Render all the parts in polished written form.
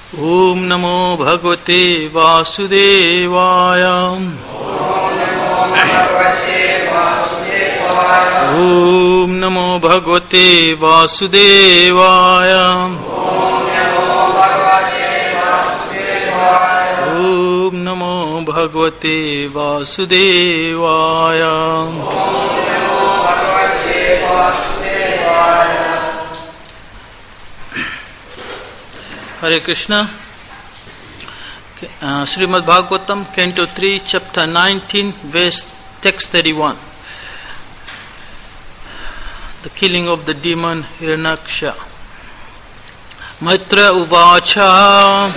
Om Namo Bhagavate Vasudevaya. Om Namo Bhagavate Vasudevaya. Om Namo Bhagavate Vasudevaya. Hare Krishna. Srimad Bhagavatam, Canto 3, Chapter 19, verse text 31. The killing of the demon Hiranyaksha. Maitra uvacha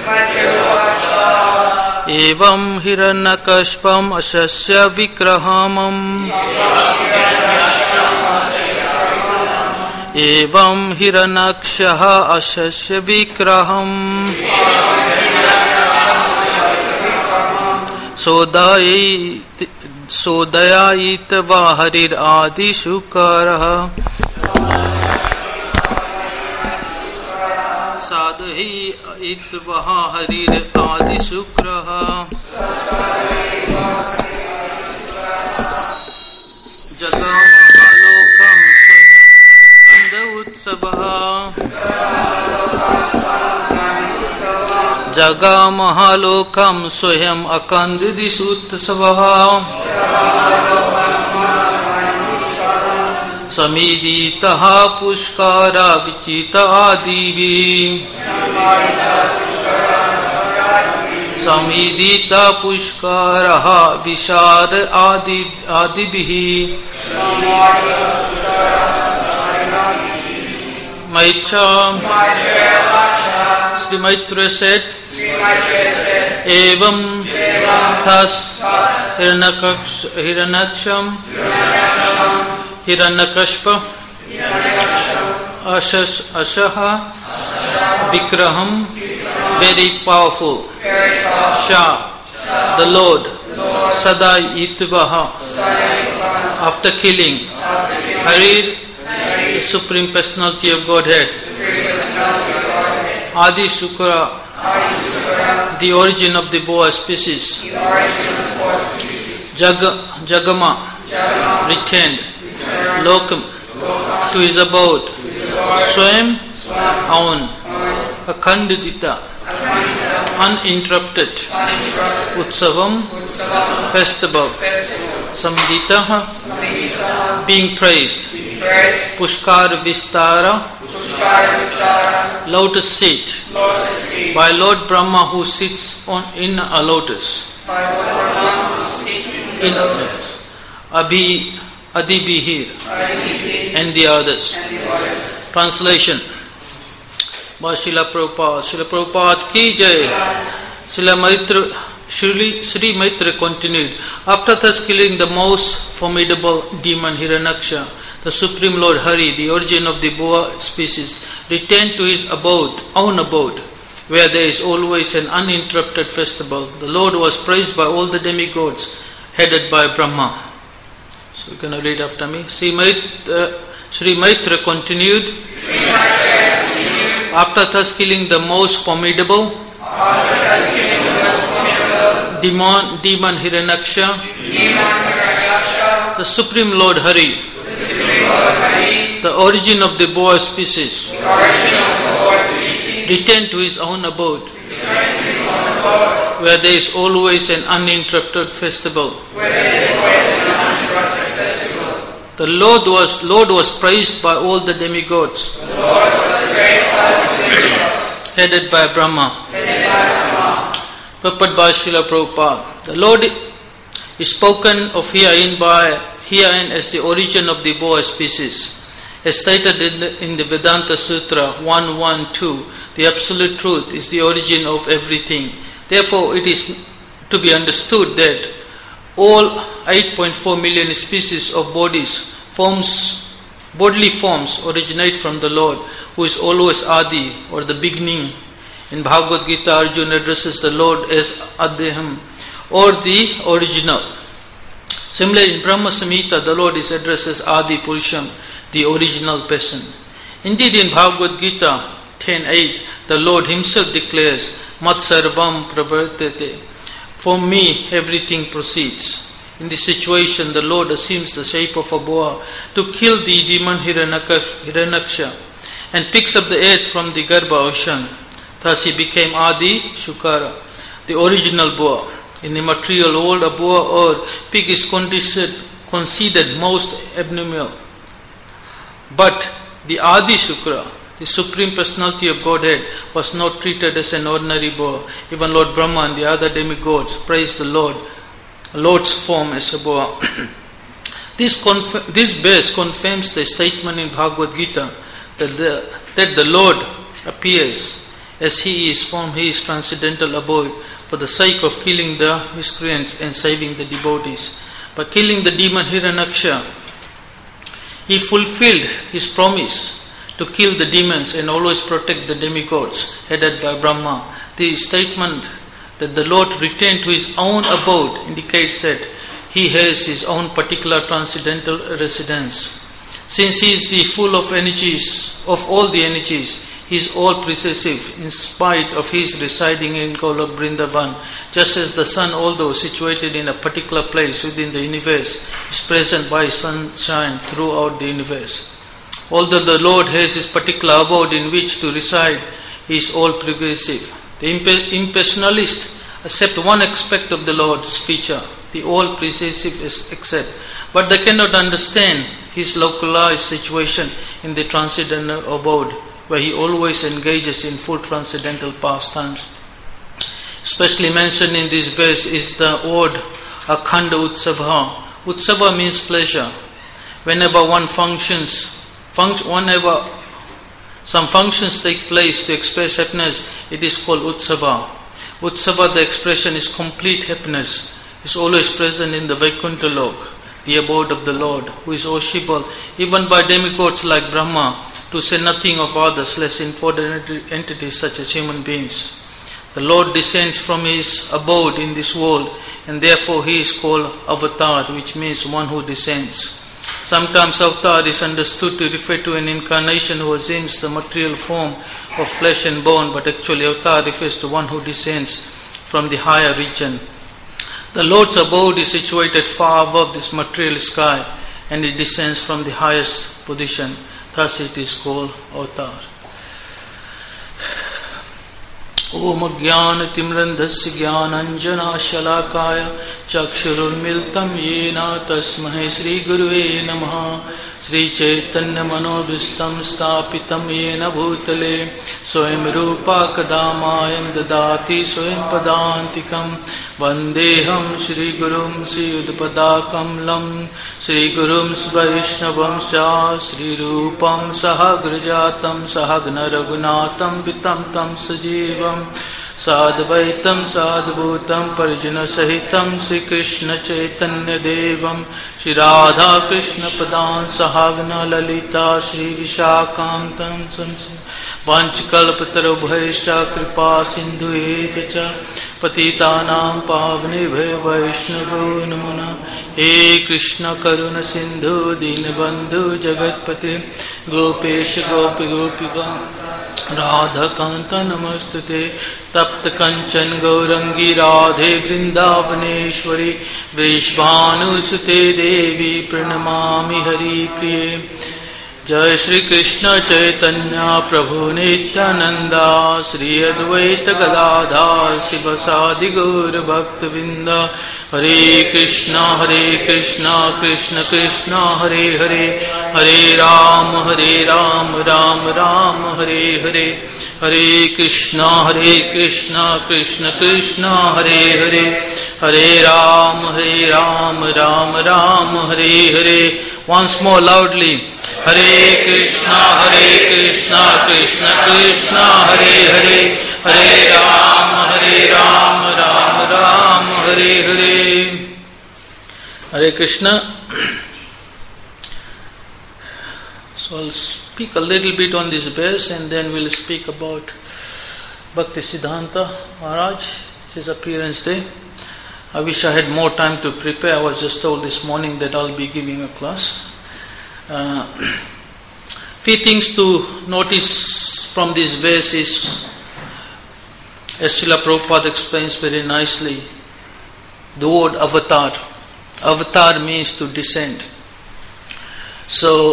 evam hiranyakashpam asasya vikrahamam evam hiranyakshaha asasya vikraham sodayayita vaharir adi shukaraha sadhi itvaha harir adi sukraha jagamahalokam swayam utsavaha jagamahalokam swayam akandidisutsavaha samiditaha pushkara vichita adivi samidita pushkaraha vishar adibihi Maitra Sri Maitra said evam thus Hiranyakashpa Ashaha Vikraham, very powerful. Shah, the Lord. Sadai Itvaha, after killing. Harir, the Supreme Personality of Godhead. Adi Shukra, the origin of the boa species. Jagama, retained. Lokam, to his abode. Swayam, own. Akhandita, uninterrupted. Utsavam, festival. Samditaha, being praised. Pushkar Vistara, lotus seat. By Lord Brahma who sits in a lotus. In Adibihir and the others. Translation by Srila Prabhupada. Srila Prabhupada ki jai. Sri Maitra continued. After thus killing the most formidable demon Hiranyaksha, the Supreme Lord Hari, the origin of the boa species, returned to his own abode, where there is always an uninterrupted festival. The Lord was praised by all the demigods, headed by Brahma. So you're going to read after me. Sri Maitra continued. After thus killing the most formidable demon Hiranyaksha, the Supreme Lord Hari, the origin of the boa species, returned to his own abode, where there is always an uninterrupted festival. The Lord was praised by all the demigods, headed by Brahma. Purport by Srila Prabhupada. The Lord is spoken of herein as the origin of the boa species. As stated in the Vedanta Sutra 112, the Absolute Truth is the origin of everything. Therefore, it is to be understood that all 8.4 million species of bodily forms originate from the Lord, who is always Adi, or the beginning. In Bhagavad Gita, Arjuna addresses the Lord as Adhyam, or the original. Similarly, in Brahma Samhita, the Lord is addressed as Adi Purusham, the original person. Indeed, in Bhagavad Gita 10.8, the Lord himself declares, Mat sarvam pravartate. From me everything proceeds. In this situation, the Lord assumes the shape of a boa to kill the demon Hiranyaksha and picks up the earth from the Garbha ocean. Thus he became Adi Shukara, the original boa. In the material world, a boa or pig is considered most abnormal. But the Adi Shukra, the Supreme Personality of Godhead, was not treated as an ordinary boa. Even Lord Brahma and the other demigods praised the Lord's form as a boa. This verse confirms the statement in Bhagavad Gita that the Lord appears as He is from His transcendental abode for the sake of killing the miscreants and saving the devotees. By killing the demon Hiranyaksha, He fulfilled His promise to kill the demons and always protect the demigods headed by Brahma. The statement that the Lord returned to His own abode indicates that He has His own particular transcendental residence. Since He is the full of energies, of all the energies, He is all possessive in spite of His residing in Golok Vrindavan. Just as the sun, although situated in a particular place within the universe, is present by sunshine throughout the universe. Although the Lord has His particular abode in which to reside, He is all pervasive. The impersonalists accept one aspect of the Lord's feature, the all pervasive accept, but they cannot understand His localized situation in the transcendental abode, where He always engages in full transcendental pastimes. Especially mentioned in this verse is the word Akhanda Utsava. Utsava means pleasure. Whenever some functions take place to express happiness, it is called Utsava. Utsava, the expression is complete happiness, is always present in the Vaikuntha Lok, the abode of the Lord, who is worshipable even by demigods like Brahma, to say nothing of others less important entities such as human beings. The Lord descends from His abode in this world, and therefore He is called Avatar, which means one who descends. Sometimes Avatar is understood to refer to an incarnation who assumes the material form of flesh and bone, but actually Avatar refers to one who descends from the higher region. The Lord's abode is situated far above this material sky, and it descends from the highest position. Thus it is called Avatar. Om Jnana Timrandhasya Jnananjana Shalakaya Chakshurunmilitam Yena Tasmahe Sri Guruve Namaha. Sri Chaitanya Manobhistam Stapitam Yena Bhutale Swayam Rupa Kadamayam Dadati Swayam Padantikam Vandeham Sri Gurum Sri Udpadakam Lam Sri Gurum Vaishnavam Cha Sri Rupam Sahagrajatam Sahagna Raghunatam Vitam Tam Sajivam Sadvaitam Sadbhutam Parjana Sahitam Sri Krishna Chaitanya Devam Sri Radha Krishna Padan Sahagna Lalita Sri Vishakam Samsi Vanchkalpataro Bhaisha Kripa Sindhu Echa Patitanam Pavane Vaishnavo Namuna He Krishna Karuna Sindhu Dinabandhu Jagatpati Gopesha Gopi Gopika Radha Kanta Namastute Tapta Kanchan Gaurangi Radhe Vrindavaneshwari Vrishvanusute Devi Pranamami Hari Priye Jai Shri Krishna Chaitanya Prabhu Nityananda Sri Advaita Gadadhar Sivasadi Gaura Bhakta Vinda Hare Krishna Krishna Krishna Hare Hare Hare Ram Ram Ram Hare Hare Hare Krishna Krishna Krishna Hare Hare Hare Ram Ram Hare Hare. Once more loudly. Hare Krishna Krishna Krishna Hare Hare Hare Ram Ram Hare Hare. Hare Krishna. So I'll speak a little bit on this verse and then we'll speak about Bhakti Siddhanta Maharaj. It's his appearance day. I wish I had more time to prepare. I was just told this morning that I'll be giving a class. Few things to notice from this verse is, As Srila Prabhupada explains very nicely, the word avatar. Avatar means to descend. So,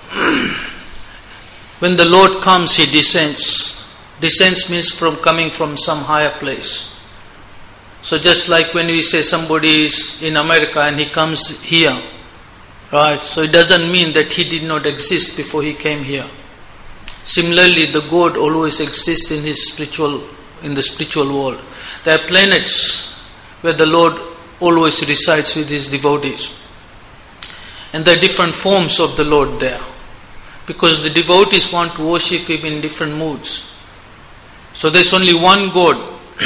when the Lord comes, He descends. Descends means coming from some higher place. So just like when we say somebody is in America and he comes here, right? So it doesn't mean that he did not exist before he came here. Similarly, the God always exists in the spiritual world. There are planets where the Lord always resides with His devotees. And there are different forms of the Lord there. Because the devotees want to worship Him in different moods. So there's only one God,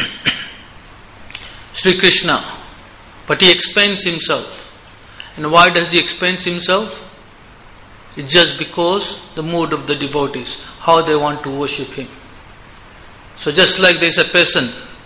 Sri Krishna. But He expands Himself. And why does He expand Himself? It's just because the mood of the devotees, how they want to worship Him. So just like there's a person,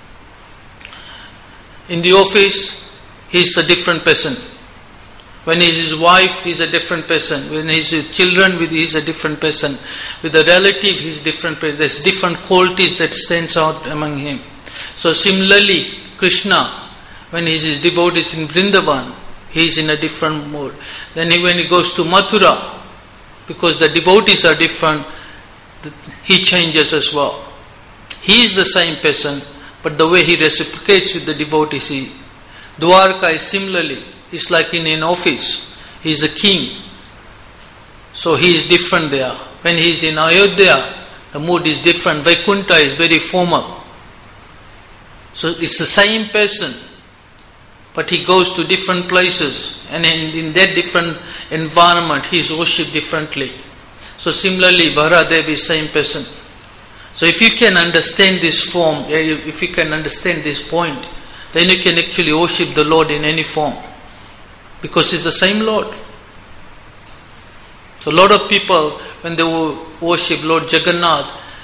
in the office, he's a different person. When he's his wife, he's a different person. When he's with children, he's a different person. With a relative, he's different person. There's different qualities that stands out among him. So similarly, Krishna, when he's his devotees in Vrindavan, he's in a different mood. Then when he goes to Mathura, because the devotees are different, he changes as well. He is the same person, but the way he reciprocates with the devotees, Dwarka is similarly. It's like in an office. He is a king. So he is different there. When he is in Ayodhya, the mood is different. Vaikuntha is very formal. So it's the same person, but he goes to different places, and in that different environment he is worshipped differently. So similarly, Varadevi is same person. So if you can understand this form, if you can understand this point, then you can actually worship the Lord in any form. Because it's the same Lord. So a lot of people, when they worship Lord Jagannath,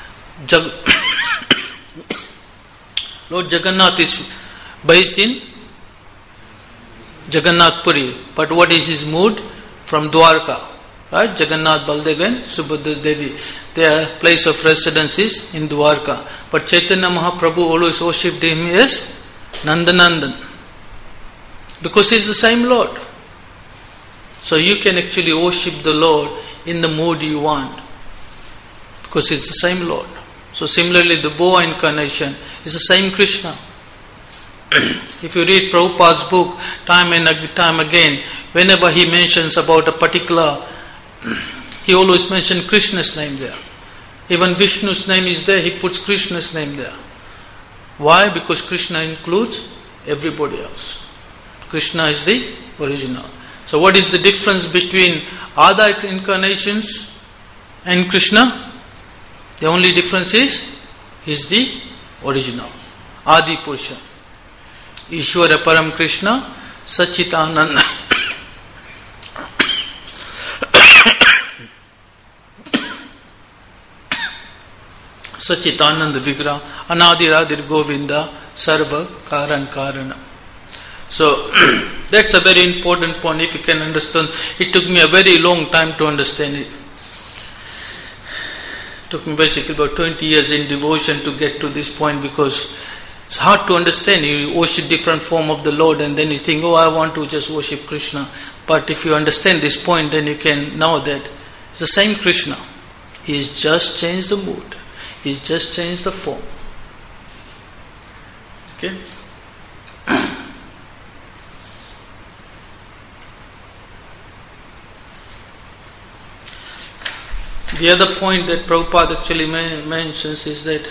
Lord Jagannath is based in Jagannath Puri. But what is his mood? From Dwarka. Right? Jagannath, Baldev and Subhadra Devi. Their place of residence is in Dwarka. But Chaitanya Mahaprabhu always worshipped him as Nandanandan. Because he is the same Lord. So you can actually worship the Lord in the mood you want. Because it's the same Lord. So similarly, the boa incarnation is the same Krishna. If you read Prabhupada's book time and time again, whenever he mentions about a particular, he always mentions Krishna's name there. Even Vishnu's name is there, he puts Krishna's name there. Why? Because Krishna includes everybody else. Krishna is the original. So what is the difference between other incarnations and Krishna? The only difference is the original. Adi Purusha. Ishvara Param Krishna Sachitananda. Sachitananda Vigra Anadiradir Govinda Sarva Karan Karana. So that's a very important point if you can understand. It took me a very long time to understand it. It took me basically about 20 years in devotion to get to this point, because it's hard to understand. You worship different form of the Lord and then you think, oh, I want to just worship Krishna. But if you understand this point, then you can know that it's the same Krishna. He has just changed the mood. He's just changed the form. Okay? The other point that Prabhupada actually mentions is that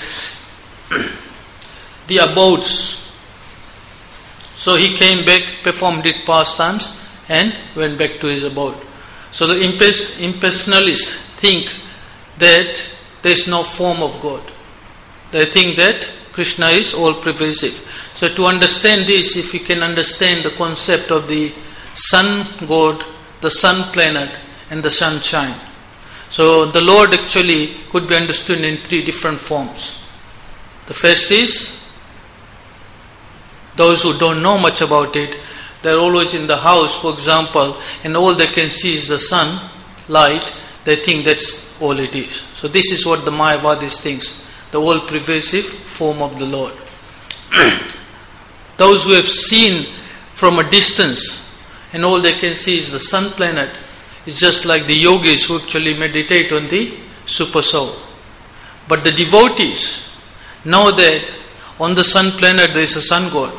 the abodes. So he came back, performed his pastimes and went back to his abode. So the impersonalists think that there is no form of God. They think that Krishna is all-pervasive. So to understand this, if you can understand the concept of the sun god, the sun planet and the sunshine. So the Lord actually could be understood in three different forms. The first is, those who don't know much about it, they're always in the house, for example, and all they can see is the sun, light, they think that's all it is. So this is what the Mayavadis thinks. the all-pervasive form of the Lord. Those who have seen from a distance and all they can see is the sun planet, it's just like the yogis who actually meditate on the super soul. But the devotees know that on the sun planet there is a sun god.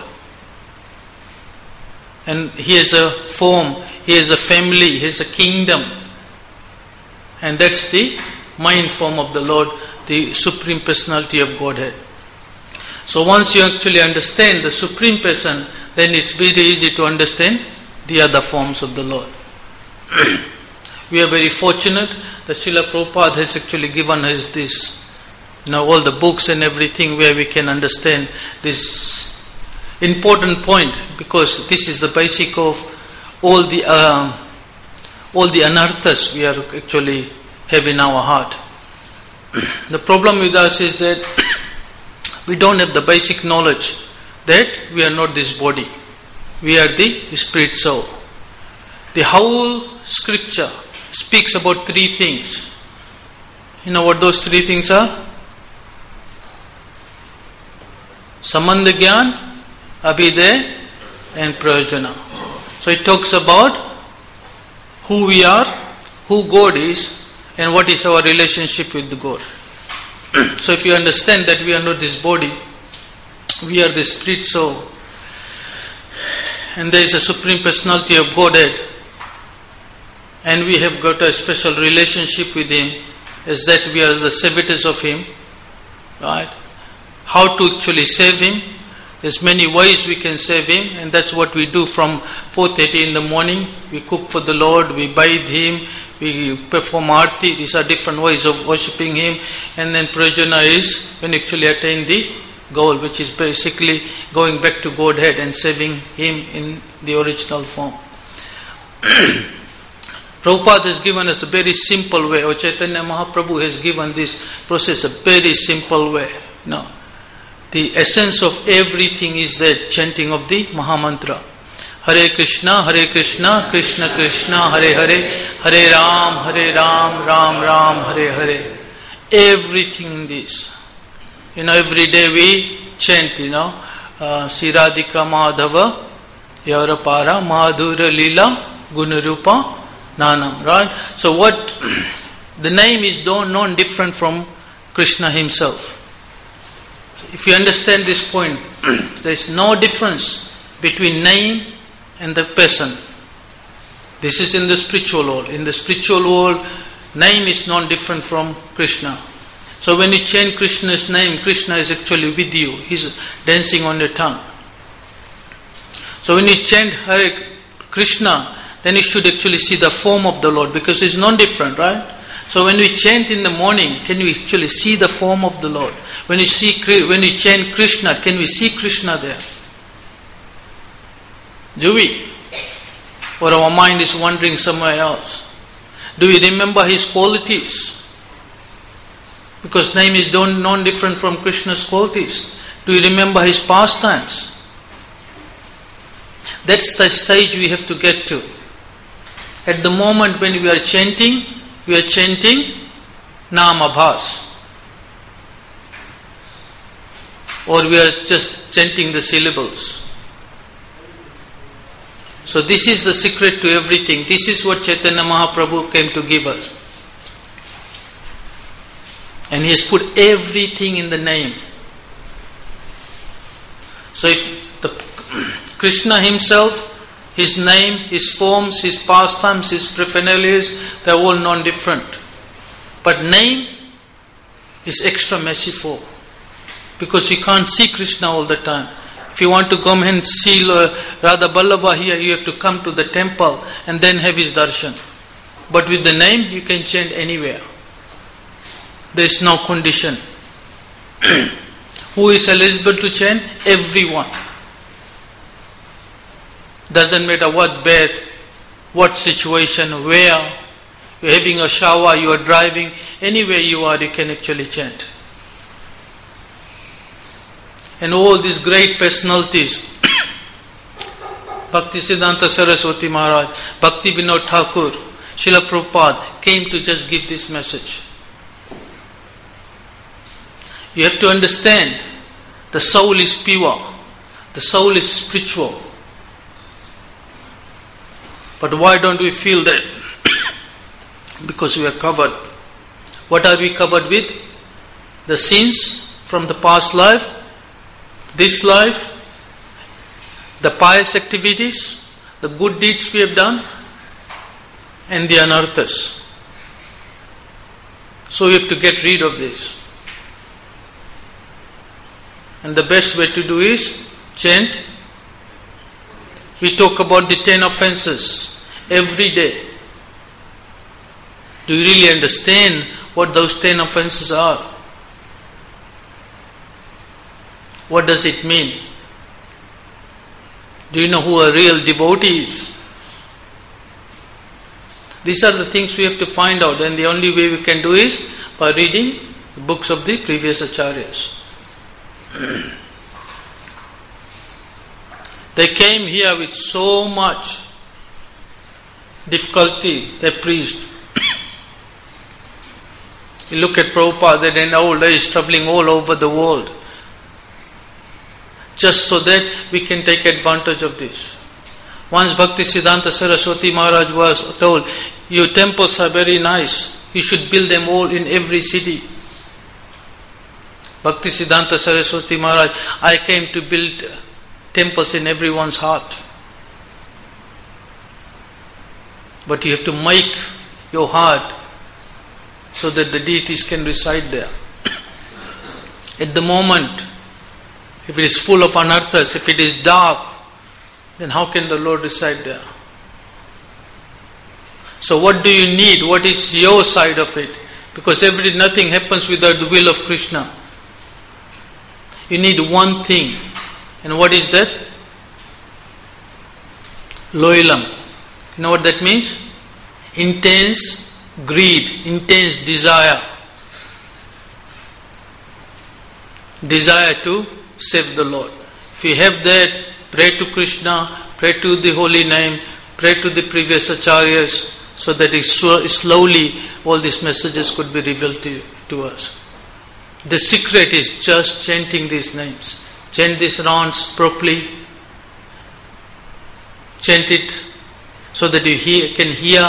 And he has a form, he has a family, he has a kingdom. And that's the mind form of the Lord, the Supreme Personality of Godhead. So once you actually understand the Supreme Person, then it's very easy to understand the other forms of the Lord. We are very fortunate that Srila Prabhupada has actually given us this, all the books and everything where we can understand this important point, because this is the basic of all the anarthas we are actually have in our heart. The problem with us is that we don't have the basic knowledge that we are not this body. We are the spirit soul. The whole scripture speaks about three things. You know what those three things are? Sambandha Gyan, Abhidaya and Prayojana. So it talks about who we are, who God is, and what is our relationship with God. So if you understand that we are not this body, we are the spirit soul, and there is a Supreme Personality of Godhead, and we have got a special relationship with Him, as that we are the servitors of Him, right? How to actually save Him? There's many ways we can save Him, and that's what we do from 4:30 in the morning. We cook for the Lord, we bathe Him, we perform arti. These are different ways of worshipping Him. And then prajana is when you actually attain the goal, which is basically going back to Godhead and saving Him in the original form. Prabhupada has given us a very simple way, or Chaitanya Mahaprabhu has given this process a very simple way. No. The essence of everything is the chanting of the Mahamantra. Hare Krishna, Krishna Krishna, Hare Hare, Hare Ram, Ram Ram, Hare Hare. Everything in this. Every day we chant, Siradhika Madhava, Yaurapara, Madhura Lila, Gunarupa, Nanam, right? So what, the name is non-different from Krishna Himself. If you understand this point, there is no difference between name and the person. This is in the spiritual world. In the spiritual world, name is non-different from Krishna. So when you chant Krishna's name, Krishna is actually with you. He's dancing on your tongue. So when you chant Hare Krishna, then you should actually see the form of the Lord, because it's non-different, right? So when we chant in the morning, can we actually see the form of the Lord? When you chant Krishna, can we see Krishna there? Do we? Or our mind is wandering somewhere else? Do we remember His qualities? Because name is non-different from Krishna's qualities. Do you remember His pastimes? That's the stage we have to get to. At the moment when we are chanting Namabhas. Or we are just chanting the syllables. So this is the secret to everything. This is what Chaitanya Mahaprabhu came to give us. And He has put everything in the name. So if the Krishna Himself, His name, His forms, His pastimes, His preferences, they are all non-different. But name is extra merciful, because you can't see Krishna all the time. If you want to come and see Radha Ballabha here, you have to come to the temple and then have His darshan. But with the name, you can chant anywhere. There is no condition. Who is eligible to chant? Everyone. Doesn't matter what bath, what situation, where. You're having a shower, you are driving, anywhere you are, you can actually chant. And all these great personalities, Bhaktisiddhanta Saraswati Maharaj, Bhakti Vinod Thakur, Srila Prabhupada, came to just give this message. You have to understand, the soul is pure, the soul is spiritual. But why don't we feel that? Because we are covered. What are we covered with? The sins from the past life, this life, the pious activities, the good deeds we have done, and the anarthas. So we have to get rid of this. And the best way to do is chant. We talk about the 10 offenses every day. Do you really understand what those 10 offenses are? What does it mean? Do you know who a real devotee is? These are the things we have to find out, and the only way we can do is by reading the books of the previous acharyas. They came here with so much difficulty, they preached. You look at Prabhupada, that in old age traveling all over the world, just so that we can take advantage of this. Once Bhaktisiddhanta Saraswati Maharaj was told, your temples are very nice, you should build them all in every city. Bhaktisiddhanta Saraswati Maharaj, I came to build temples in everyone's heart. But you have to make your heart so that the deities can reside there. At the moment, if it is full of anarthas, if it is dark, then how can the Lord reside there? So what do you need? What is your side of it? Because nothing happens without the will of Krishna. You need one thing. And what is that? Loilam. You know what that means? Intense greed, intense desire. Desire to save the Lord. If you have that, pray to Krishna, pray to the holy name, pray to the previous acharyas, so that slowly all these messages could be revealed to us. The secret is just chanting these names. Chant these rounds properly. Chant it so that you can hear,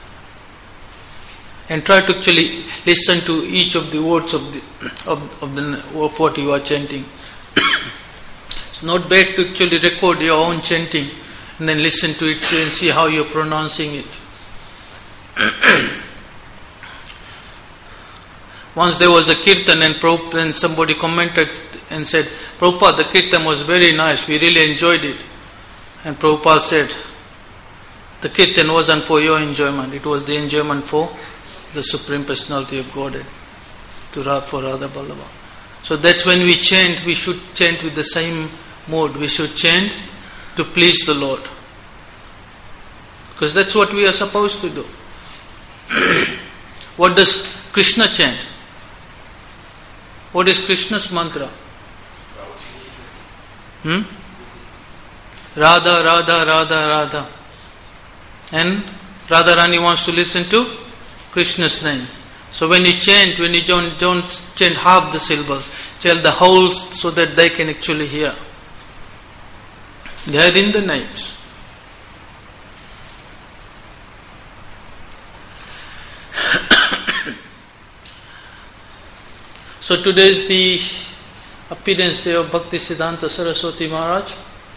and try to actually listen to each of the words of what you are chanting. It's not bad to actually record your own chanting and then listen to it and see how you're pronouncing it. Once there was a kirtan and somebody commented and said, Prabhupada, the kirtan was very nice, we really enjoyed it. And Prabhupada said, the kirtan wasn't for your enjoyment, it was the enjoyment for the Supreme Personality of Godhead, for Radha Vallabha. So that's when we chant, we should chant with the same mode. We should chant to please the Lord. Because that's what we are supposed to do. What does Krishna chant? What is Krishna's mantra? Radha, Radha, Radha, Radha. And Radharani wants to listen to Krishna's name. So when you chant, when you don't chant half the syllables, chant the whole so that they can actually hear. They are in the names. So today is the appearance day of Bhaktisiddhanta Saraswati Maharaj.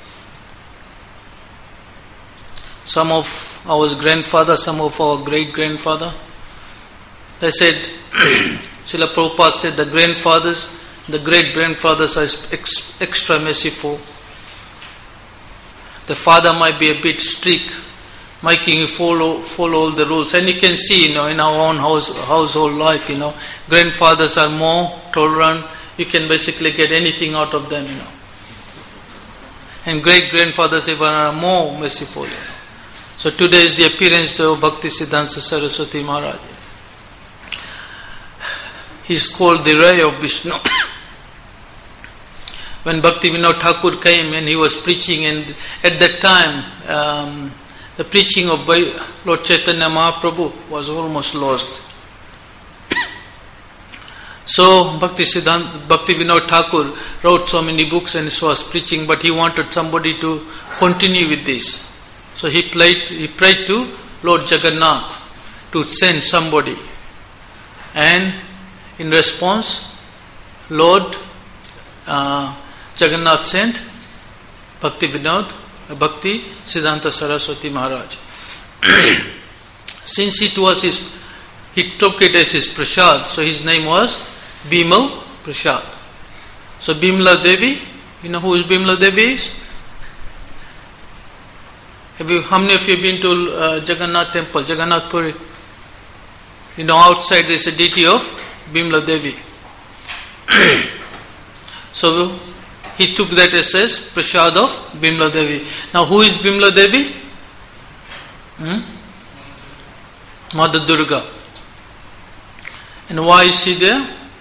Some of our grandfather, some of our great-grandfather. They said, Srila Prabhupada said the grandfathers, the great-grandfathers are extra merciful. The father might be a bit strict, making you follow all the rules. And you can see, in our own household life, grandfathers are more tolerant. You can basically get anything out of them, And great-grandfathers even are more merciful, So today is the appearance of Bhaktisiddhanta Saraswati Maharaj. He is called the ray of Vishnu. When Bhaktivinoda Thakur came and he was preaching, and at that time the preaching of Lord Chaitanya Mahaprabhu was almost lost. So Bhakti Vinod Thakur wrote so many books and was preaching, but he wanted somebody to continue with this. So he prayed to Lord Jagannath to send somebody. And in response, Lord Jagannath sent Bhakti Siddhanta Saraswati Maharaj. Since he took it as his prasad, so his name was Bimal Prasad. So Bimla Devi, you know who Bimla Devi is? How many of you have been to Jagannath temple, Jagannath Puri? You know, outside there is a deity of Bimla Devi. So he took that as prasad of Bimla Devi. Now who is Bimla Devi? Mother Durga. And why is she there?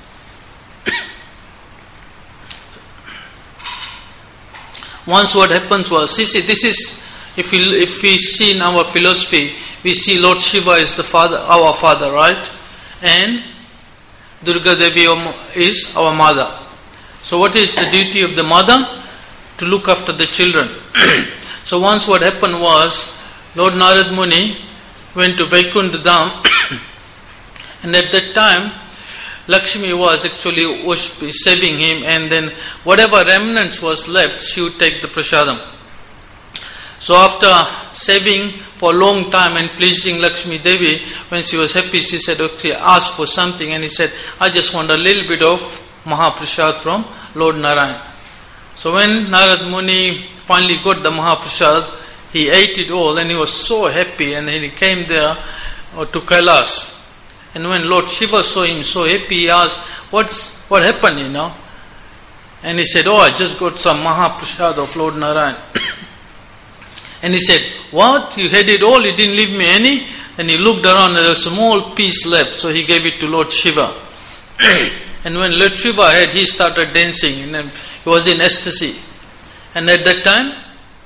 Once what happens was, this is, if we see in our philosophy, we see Lord Shiva is the father, our father, right? And Durga Devi is our mother. So what is the duty of the mother? To look after the children. So once what happened was, Lord Narad Muni went to Vaikuntha Dham, and at that time Lakshmi was actually saving him, and then whatever remnants was left, she would take the prasadam. So after saving for a long time and pleasing Lakshmi Devi, when she was happy, she said, okay, ask for something, and he said, I just want a little bit of Mahaprasad from Lord Narayan. So when Narad Muni finally got the Mahaprasad, he ate it all and he was so happy, and he came there to Kailas. And when Lord Shiva saw him so happy, he asked, what happened, you know? And he said, I just got some Mahaprasad of Lord Narayan. And he said, what? You had it all, you didn't leave me any? And he looked around and there was a small piece left, so he gave it to Lord Shiva. And when Lord Shiva had, he started dancing, and he was in ecstasy. And at that time,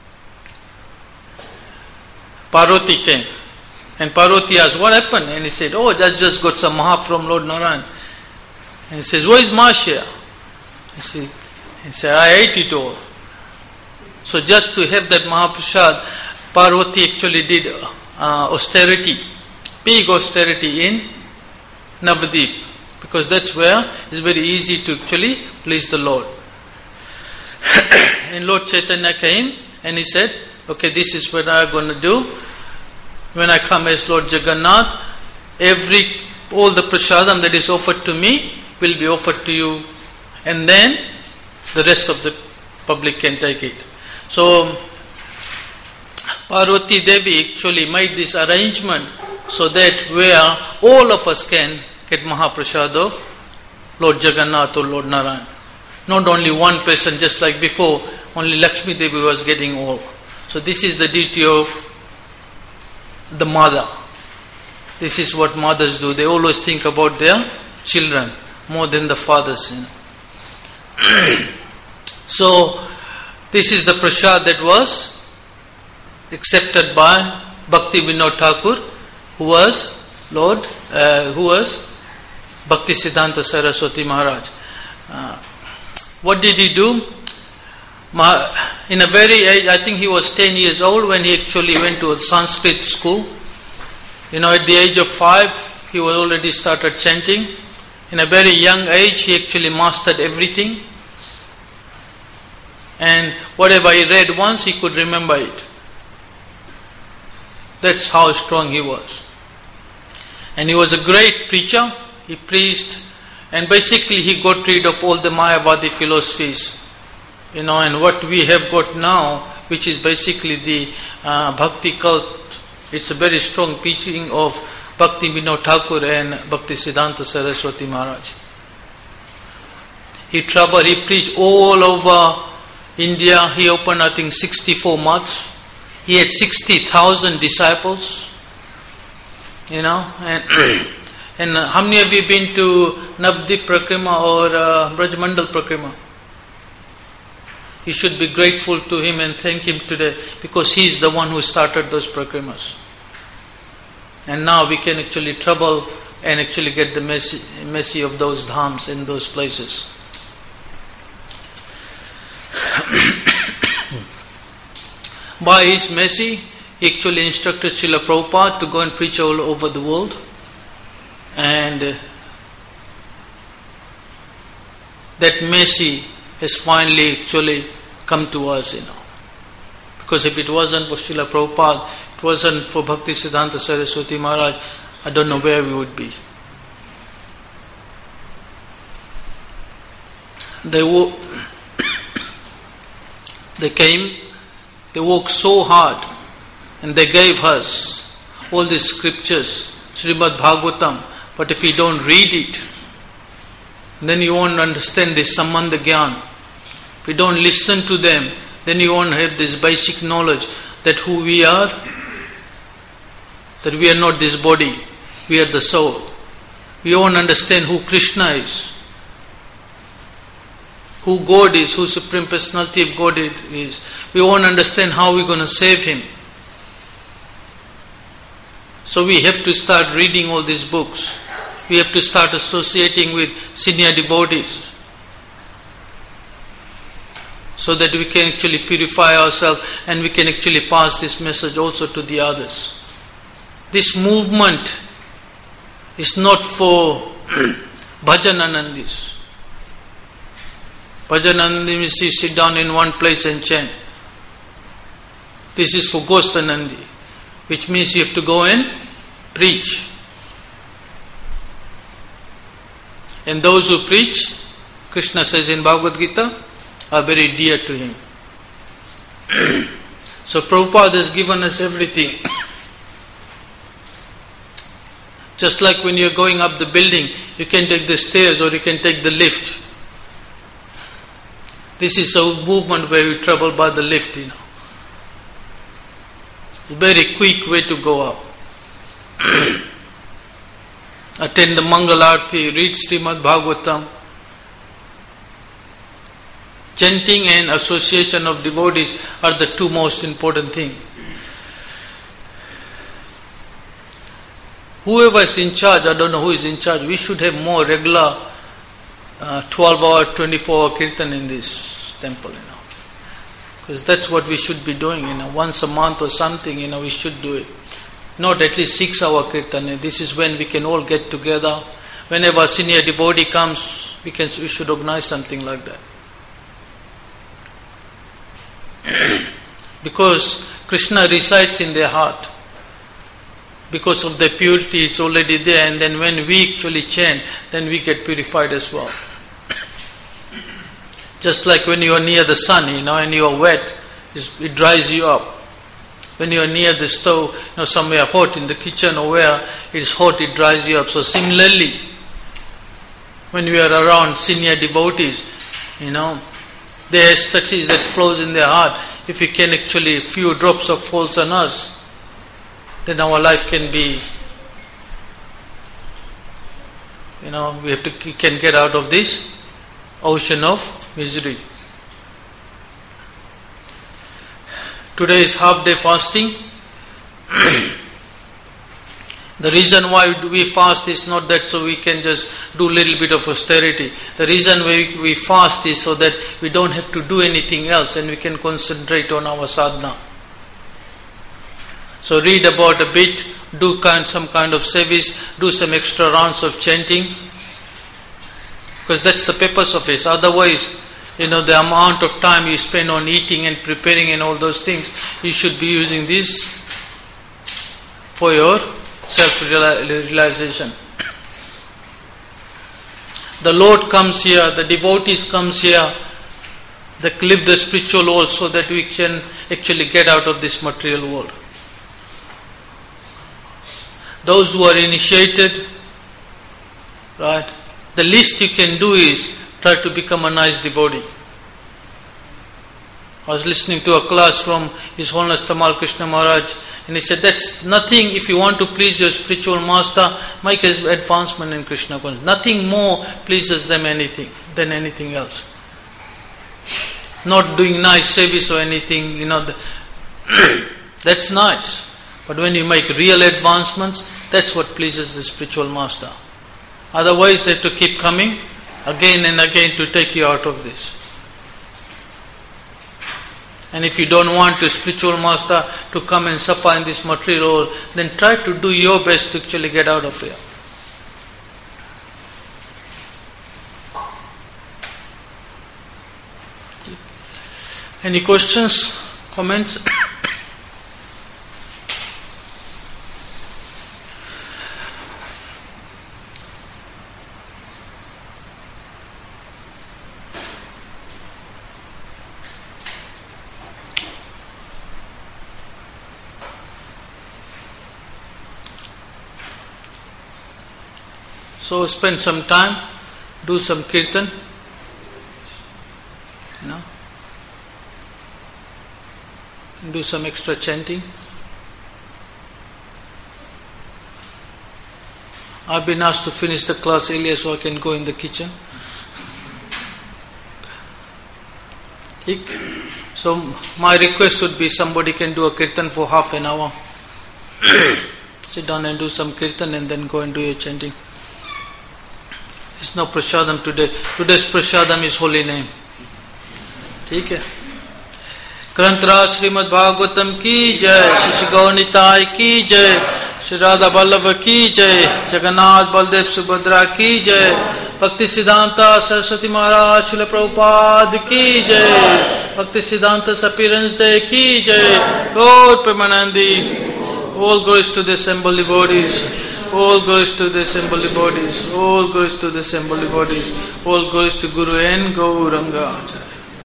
Parvati came. And Parvati asked, what happened? And he said, I just got some Maha from Lord Narayan. And he says, where is Mahashya? He said, I ate it all. So just to have that Mahaprasad, Parvati actually did austerity, big austerity in Navadip, because that's where it's very easy to actually please the Lord. And Lord Chaitanya came and he said, okay, this is what I'm going to do. When I come as Lord Jagannath, all the prasadam that is offered to me will be offered to you, and then the rest of the public can take it. So Parvati Devi actually made this arrangement so that where all of us can get Mahaprasad of Lord Jagannath or Lord Narayan. Not only one person, just like before, only Lakshmi Devi was getting all. So this is the duty of the mother. This is what mothers do. They always think about their children more than the fathers. So this is the prasad that was accepted by Bhakti Vinod Thakur, who was Bhakti Siddhanta Saraswati Maharaj. What did he do? In a very age, I think he was 10 years old when he actually went to a Sanskrit school. You know, at the age of 5, he was already started chanting. In a very young age, he actually mastered everything. And whatever he read once, he could remember it. That's how strong he was. And he was a great preacher. He preached, and basically he got rid of all the Mayavadi philosophies. You know, and what we have got now, which is basically the Bhakti cult, it's a very strong preaching of Bhakti Vinod Thakur and Bhakti Siddhanta Saraswati Maharaj. He traveled, he preached all over India. He opened, I think, 64 mats. He had 60,000 disciples. You know, and how many of you been to Navadip Prakrima or Brajmandal Prakrima? You should be grateful to him and thank him today, because he is the one who started those prakrimas. And now we can actually travel and actually get the mercy of those dhams in those places. By His mercy, He actually instructed Srila Prabhupada to go and preach all over the world, and that mercy has finally actually come to us, Because if it wasn't for Srila Prabhupada, it wasn't for Bhakti Siddhanta Saraswati Maharaj, I don't know where we would be. They came, they worked so hard, and they gave us all these scriptures, Srimad Bhagavatam, but if you don't read it, then you won't understand this Sambandha Gyan. If you don't listen to them, then you won't have this basic knowledge that who we are, that we are not this body, we are the soul. We won't understand who Krishna is, who God is, who Supreme Personality of God is. We won't understand how we're going to save Him. So we have to start reading all these books. We have to start associating with senior devotees, so that we can actually purify ourselves and we can actually pass this message also to the others. This movement is not for bhajananandis. Bhajananandis is you sit down in one place and chant. This is for Ghostanandi, which means you have to go and preach. And those who preach, Krishna says in Bhagavad Gita, are very dear to Him. So Prabhupada has given us everything. Just like when you're going up the building, you can take the stairs or you can take the lift. This is a movement where you travel by the lift, It's a very quick way to go up. Attend the Mangal Arati, read Srimad Bhagavatam. Chanting and association of devotees are the two most important things. Whoever is in charge, I don't know who is in charge, we should have more regular 12-hour, 24-hour kirtan in this temple, Because that's what we should be doing, once a month or something, we should do it. Not at least 6-hour kirtan. This is when we can all get together. Whenever a senior devotee comes, we should organize something like that. Because Krishna resides in their heart. Because of their purity, it's already there, and then when we actually chant, then we get purified as well. Just like when you are near the sun, and you are wet, it dries you up. When you are near the stove, somewhere hot in the kitchen or where it is hot, it dries you up. So similarly, when we are around senior devotees, their ecstasy that flows in their heart, if we can actually, few drops of falls on us, then our life can be, we can get out of this ocean of misery. Today is half-day fasting. The reason why we fast is not that so we can just do a little bit of austerity. The reason why we fast is so that we don't have to do anything else and we can concentrate on our sadhana. So read about a bit, do some kind of service, do some extra rounds of chanting, because that's the purpose of it. Otherwise, the amount of time you spend on eating and preparing and all those things, you should be using this for your self-realization. The Lord comes here, the devotees comes here, they live the spiritual world so that we can actually get out of this material world. Those who are initiated, right, the least you can do is try to become a nice devotee. I was listening to a class from His Holiness Tamal Krishna Maharaj, and he said, that's nothing. If you want to please your spiritual master, make his advancement in Krishna consciousness. Nothing more pleases them than anything else. Not doing nice service or anything, that's nice. But when you make real advancements, That's what pleases the spiritual master. Otherwise they have to keep coming again and again to take you out of this. And if you don't want the spiritual master to come and suffer in this material world, then try to do your best to actually get out of here. Any questions, comments? So spend some time, do some kirtan, do some extra chanting. I've been asked to finish the class earlier so I can go in the kitchen. So my request would be somebody can do a kirtan for half an hour. Sit down and do some kirtan and then go and do your chanting. There's no prasadam today. Today's prasadam is holy name. ठीक है. ग्रंथराज श्रीमद् भागवतम की जय, श्री गौर निताय की जय, श्री राधा वल्लभ की जय, जगन्नाथ बलदेव सुभद्रा की जय, भक्ति सिद्धांत सरस्वती महाराज श्रील प्रभुपाद की जय, भक्ति सिद्धांत सपीरंस दे की जय, गौर Premanandi. All glories to the assembled devotees. All glories to the assembled devotees. All glories to the assembled devotees. All glories to Guru and Gauranga.